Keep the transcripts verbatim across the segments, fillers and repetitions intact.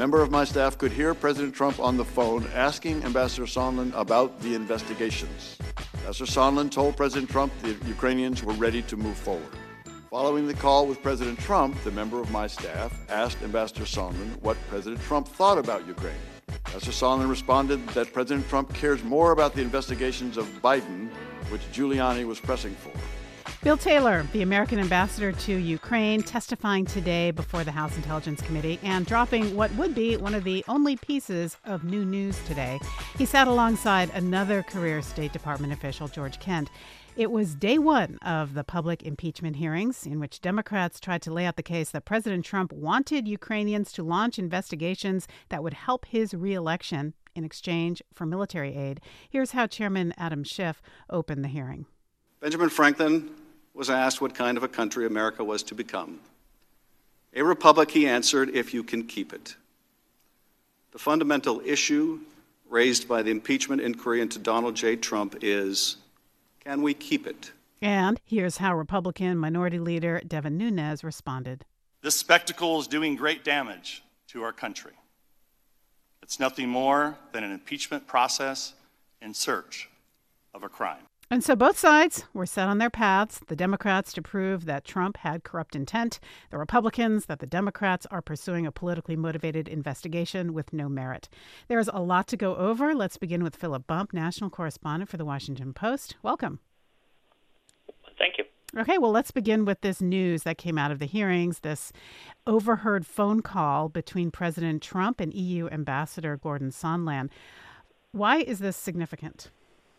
member of my staff could hear President Trump on the phone asking Ambassador Sondland about the investigations. Ambassador Sondland told President Trump the Ukrainians were ready to move forward. Following the call with President Trump, the member of my staff asked Ambassador Sondland what President Trump thought about Ukraine. Ambassador Sondland responded that President Trump cares more about the investigations of Biden, which Giuliani was pressing for. Bill Taylor, the American ambassador to Ukraine, testifying today before the House Intelligence Committee and dropping what would be one of the only pieces of new news today. He sat alongside another career State Department official, George Kent. It was day one of the public impeachment hearings in which Democrats tried to lay out the case that President Trump wanted Ukrainians to launch investigations that would help his reelection in exchange for military aid. Here's how Chairman Adam Schiff opened the hearing. Benjamin Franklin was asked what kind of a country America was to become. A republic, he answered, if you can keep it. The fundamental issue raised by the impeachment inquiry into Donald J. Trump is, can we keep it? And here's how Republican Minority Leader Devin Nunes responded. This spectacle is doing great damage to our country. It's nothing more than an impeachment process in search of a crime. And so both sides were set on their paths, the Democrats to prove that Trump had corrupt intent, the Republicans that the Democrats are pursuing a politically motivated investigation with no merit. There's a lot to go over. Let's begin with Philip Bump, national correspondent for The Washington Post. Welcome. Thank you. Okay, well, let's begin with this news that came out of the hearings, this overheard phone call between President Trump and E U Ambassador Gordon Sondland. Why is this significant?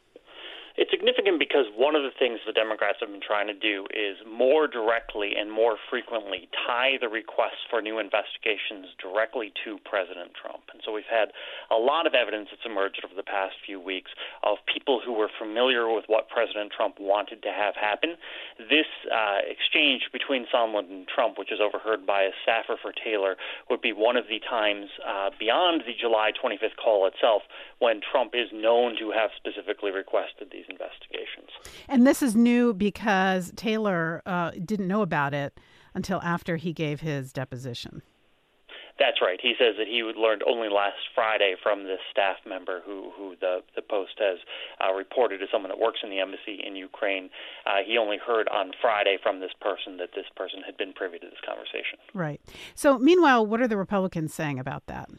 It's significant because one of the things the Democrats have been trying to do is more directly and more frequently tie the requests for new investigations directly to President Trump. And so we've had a lot of evidence that's emerged over the past few weeks of people who were familiar with what President Trump wanted to have happen. This uh, exchange between Sondland and Trump, which is overheard by a staffer for Taylor, would be one of the times uh, beyond the July twenty-fifth call itself when Trump is known to have specifically requested these investigations. And this is new because Taylor uh, didn't know about it until after he gave his deposition. That's right. He says that he learned only last Friday from this staff member who, who the, the Post has uh, reported as someone that works in the embassy in Ukraine. Uh, he only heard on Friday from this person that this person had been privy to this conversation. Right. So meanwhile, what are the Republicans saying about that?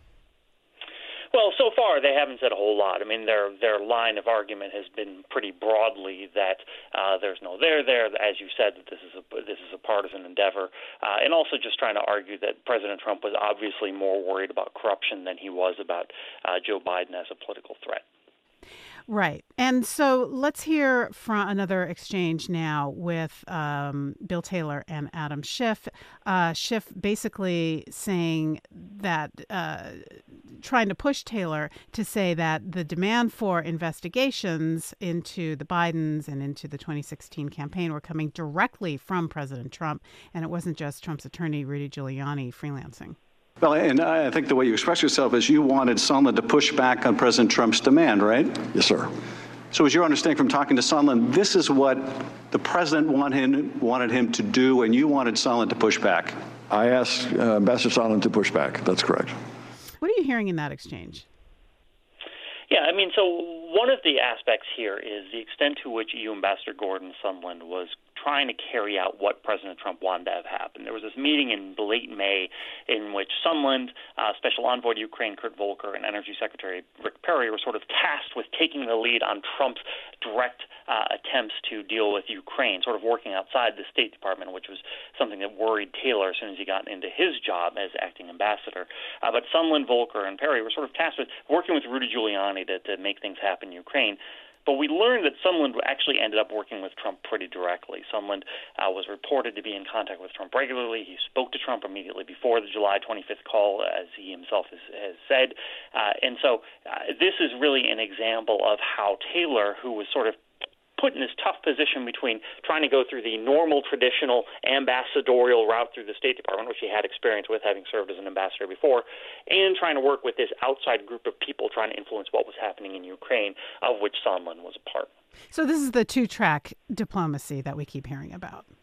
Well, so far they haven't said a whole lot. I mean, their their line of argument has been pretty broadly that uh, there's no there there, as you said, that this is a this is a partisan endeavor, uh, and also just trying to argue that President Trump was obviously more worried about corruption than he was about uh, Joe Biden as a political threat. Right. And so let's hear from another exchange now with um, Bill Taylor and Adam Schiff. Uh, Schiff basically saying that, uh, trying to push Taylor to say that the demand for investigations into the Bidens and into the twenty sixteen campaign were coming directly from President Trump, and it wasn't just Trump's attorney, Rudy Giuliani, freelancing. Well, and I think the way you express yourself is you wanted Sondland to push back on President Trump's demand, right? Yes, sir. So as your understanding from talking to Sondland, this is what the president wanted him, wanted him to do, and you wanted Sondland to push back? I asked uh, Ambassador Sondland to push back. That's correct. What are you hearing in that exchange? Yeah, I mean, so one of the aspects here is the extent to which E U Ambassador Gordon Sondland was trying to carry out what President Trump wanted to have happen. There was this meeting in late May in which Sondland, uh, Special Envoy to Ukraine Kurt Volker, and Energy Secretary Rick Perry were sort of tasked with taking the lead on Trump's direct uh, attempts to deal with Ukraine, sort of working outside the State Department, which was something that worried Taylor as soon as he got into his job as acting ambassador. Uh, but Sondland, Volker, and Perry were sort of tasked with working with Rudy Giuliani to, to make things happen in Ukraine. But we learned that Sondland actually ended up working with Trump pretty directly. Sondland uh, was reported to be in contact with Trump regularly. He spoke to Trump immediately before the July twenty-fifth call, as he himself has, has said. Uh, and so uh, this is really an example of how Taylor, who was sort of put in this tough position between trying to go through the normal, traditional ambassadorial route through the State Department, which he had experience with, having served as an ambassador before, and trying to work with this outside group of people trying to influence what was happening in Ukraine, of which Sondland was a part. So this is the two-track diplomacy that we keep hearing about.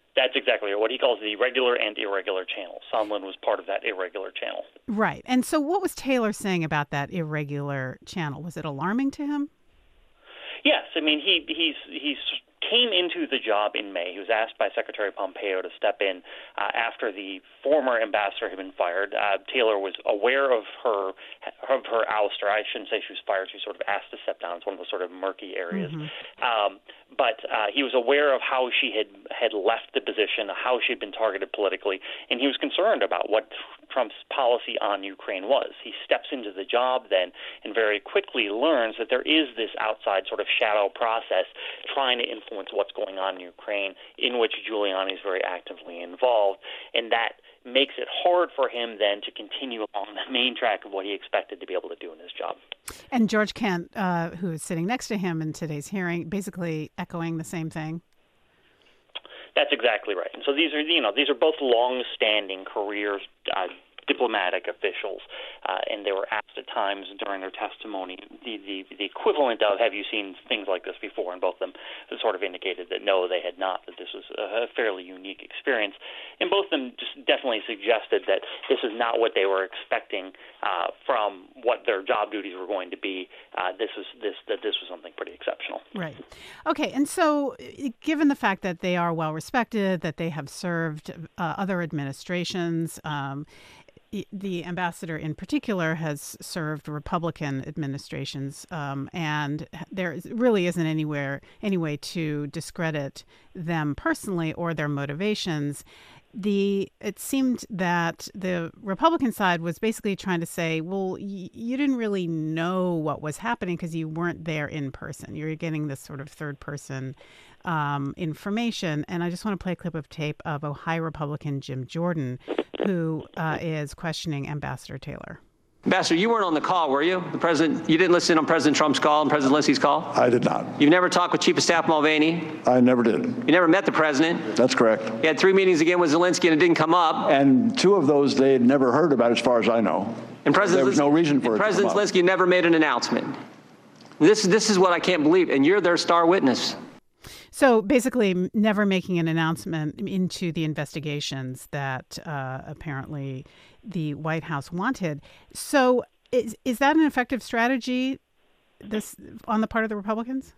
That's exactly what he calls the regular and irregular channel. Sondland was part of that irregular channel. Right. And so what was Taylor saying about that irregular channel? Was it alarming to him? Yes. I mean, he he's he's came into the job in May. He was asked by Secretary Pompeo to step in uh, after the former ambassador had been fired. Uh, Taylor was aware of her of her ouster. I shouldn't say she was fired. She was sort of asked to step down. It's one of those sort of murky areas. Mm-hmm. Um, but uh, he was aware of how she had, had left the position, how she had been targeted politically, and he was concerned about what Trump's policy on Ukraine was. He steps into the job then and very quickly learns that there is this outside sort of shadow process trying to influence what's going on in Ukraine, in which Giuliani is very actively involved, and that makes it hard for him then to continue along the main track of what he expected to be able to do in his job. And George Kent, uh, who is sitting next to him in today's hearing, basically echoing the same thing. That's exactly right. And so these are, you know, these are both long-standing career uh, diplomatic officials, uh, and they were asked at times during their testimony the, the the equivalent of, have you seen things like this before? And both of them sort of indicated that no, they had not, that this was a fairly unique experience. And both of them just definitely suggested that this is not what they were expecting uh, from what their job duties were going to be. Uh, this was this that this was something pretty exceptional. Right. Okay. And so, given the fact that they are well respected, that they have served uh, other administrations, um, the ambassador in particular has served Republican administrations, um, and there really isn't anywhere any way to discredit them personally or their motivations. The it seemed that the Republican side was basically trying to say, well, y- you didn't really know what was happening because you weren't there in person. You're getting this sort of third person um, information. And I just want to play a clip of tape of Ohio Republican Jim Jordan, who uh, is questioning Ambassador Taylor. Ambassador, you weren't on the call, were you? The president, you didn't listen on President Trump's call and President Zelensky's call? I did not. You've never talked with Chief of Staff Mulvaney? I never did. You never met the president? That's correct. You had three meetings again with Zelensky and it didn't come up. And two of those they had never heard about, as far as I know. And President there was no reason for it President to come Zelensky up. never made an announcement. This, this is what I can't believe, and you're their star witness. So basically never making an announcement into the investigations that uh, apparently the White House wanted. So is is that an effective strategy this on the part of the Republicans?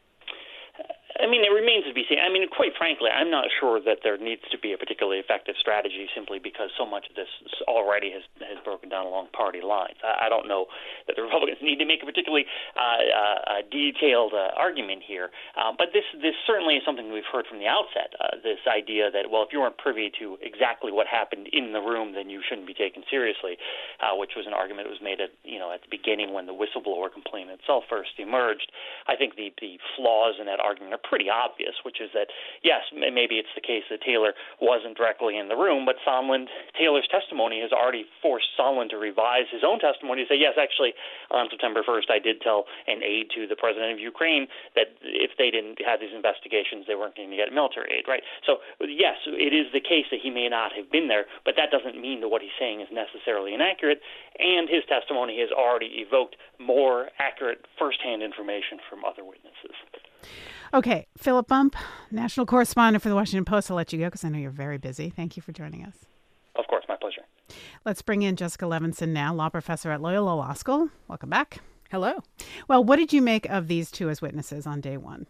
I mean, it remains to be seen. I mean, quite frankly, I'm not sure that there needs to be a particularly effective strategy simply because so much of this already has, has broken down along party lines. I, I don't know that the Republicans need to make a particularly uh, uh, detailed uh, argument here. Um, but this this certainly is something we've heard from the outset, uh, this idea that, well, if you weren't privy to exactly what happened in the room, then you shouldn't be taken seriously, uh, which was an argument that was made at, you know, at the beginning when the whistleblower complaint itself first emerged. I think the, the flaws in that argument are pretty obvious, which is that, yes, maybe it's the case that Taylor wasn't directly in the room, but Sondland, Taylor's testimony has already forced Sondland to revise his own testimony to say, yes, actually, on September first, I did tell an aide to the president of Ukraine that if they didn't have these investigations, they weren't going to get military aid, right? So, yes, it is the case that he may not have been there, but that doesn't mean that what he's saying is necessarily inaccurate, and his testimony has already evoked more accurate firsthand information from other witnesses. Okay, Philip Bump, national correspondent for the Washington Post. I'll let you go because I know you're very busy. Thank you for joining us. Of course, my pleasure. Let's bring in Jessica Levinson now, law professor at Loyola Law School. Welcome back. Hello. Well, what did you make of these two as witnesses on day one?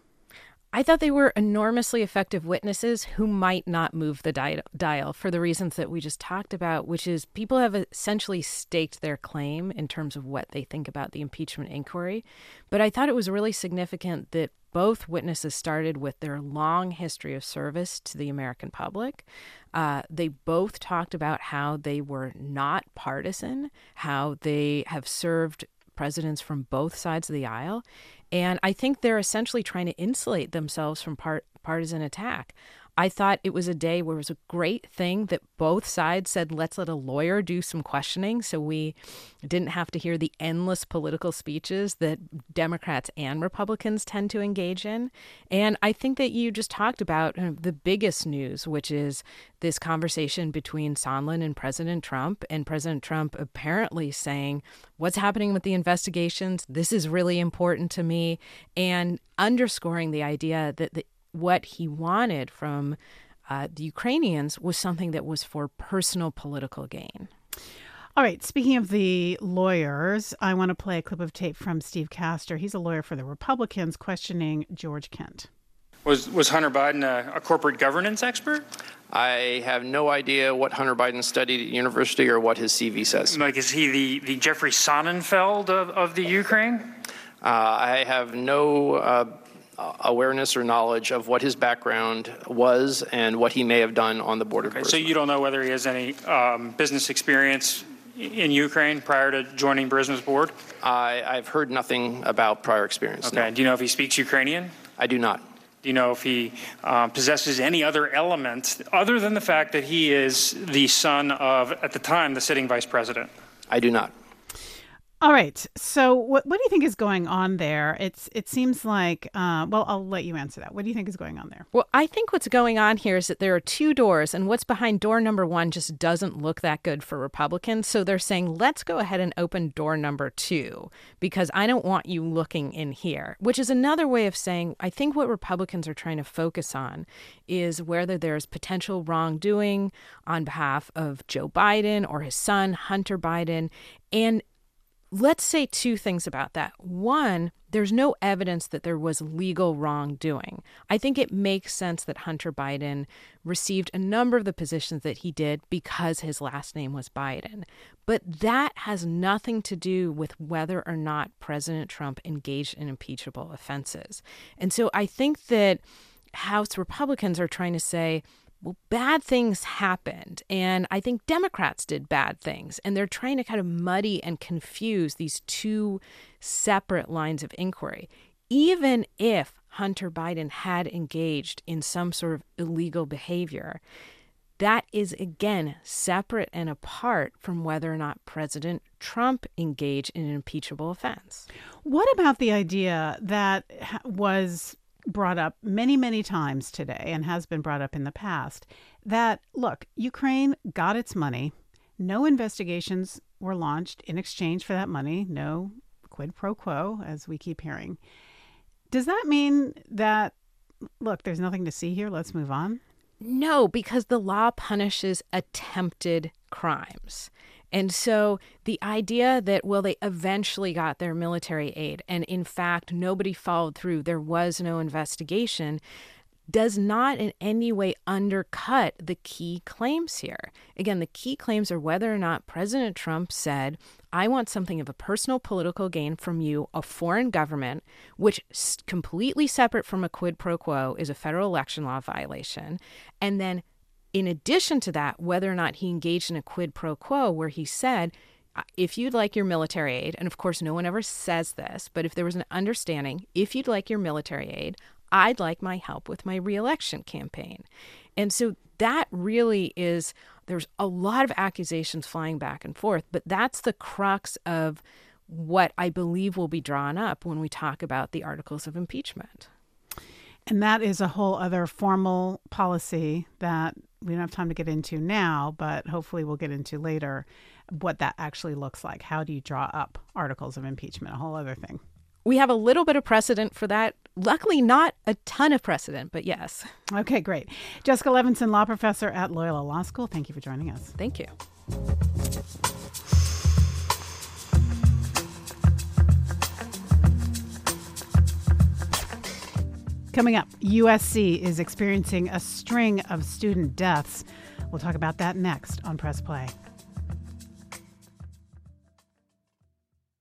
I thought they were enormously effective witnesses who might not move the dial for the reasons that we just talked about, which is people have essentially staked their claim in terms of what they think about the impeachment inquiry. But I thought it was really significant that both witnesses started with their long history of service to the American public. Uh, they both talked about how they were not partisan, how they have served presidents from both sides of the aisle. And I think they're essentially trying to insulate themselves from part, partisan attack. I thought it was a day where it was a great thing that both sides said, let's let a lawyer do some questioning so we didn't have to hear the endless political speeches that Democrats and Republicans tend to engage in. And I think that you just talked about the biggest news, which is this conversation between Sondland and President Trump, and President Trump apparently saying, what's happening with the investigations? This is really important to me, and underscoring the idea that the what he wanted from uh, the Ukrainians was something that was for personal political gain. All right. Speaking of the lawyers, I want to play a clip of tape from Steve Castor. He's a lawyer for the Republicans questioning George Kent. Was was Hunter Biden a, a corporate governance expert? I have no idea what Hunter Biden studied at university or what his C V says. Like, is he the, the Jeffrey Sonnenfeld of, of the Ukraine? Uh, I have no uh, awareness or knowledge of what his background was and what he may have done on the border. Okay, so you don't know whether he has any um, business experience in Ukraine prior to joining Burisma's board? I, I've heard nothing about prior experience. Okay. No. Do you know if he speaks Ukrainian? I do not. Do you know if he uh, possesses any other element other than the fact that he is the son of, at the time, the sitting vice president? I do not. All right. So what what do you think is going on there? It's It seems like, uh, well, I'll let you answer that. What do you think is going on there? Well, I think what's going on here is that there are two doors, and what's behind door number one just doesn't look that good for Republicans. So they're saying, let's go ahead and open door number two, because I don't want you looking in here, which is another way of saying, I think what Republicans are trying to focus on is whether there's potential wrongdoing on behalf of Joe Biden or his son, Hunter Biden. And let's say two things about that. One, there's no evidence that there was legal wrongdoing. I think it makes sense that Hunter Biden received a number of the positions that he did because his last name was Biden. But that has nothing to do with whether or not President Trump engaged in impeachable offenses. And so I think that House Republicans are trying to say, well, bad things happened, and I think Democrats did bad things, and they're trying to kind of muddy and confuse these two separate lines of inquiry. Even if Hunter Biden had engaged in some sort of illegal behavior, that is, again, separate and apart from whether or not President Trump engaged in an impeachable offense. What about the idea that was brought up many, many times today and has been brought up in the past that, look, Ukraine got its money. No investigations were launched in exchange for that money. No quid pro quo, as we keep hearing. Does that mean that, look, there's nothing to see here, let's move on? No, because the law punishes attempted crimes. And so the idea that, well, they eventually got their military aid and in fact, nobody followed through, there was no investigation, does not in any way undercut the key claims here. Again, the key claims are whether or not President Trump said, I want something of a personal political gain from you, a foreign government, which is completely separate from a quid pro quo, is a federal election law violation. And then in addition to that, whether or not he engaged in a quid pro quo where he said, if you'd like your military aid, and of course no one ever says this, but if there was an understanding, if you'd like your military aid, I'd like my help with my reelection campaign. And so that really is, there's a lot of accusations flying back and forth, but that's the crux of what I believe will be drawn up when we talk about the articles of impeachment. And that is a whole other formal policy that we don't have time to get into now, but hopefully we'll get into later what that actually looks like. How do you draw up articles of impeachment? A whole other thing. We have a little bit of precedent for that. Luckily, not a ton of precedent, but yes. Okay, great. Jessica Levinson, law professor at Loyola Law School. Thank you for joining us. Thank you. Coming up, U S C is experiencing a string of student deaths. We'll talk about that next on Press Play.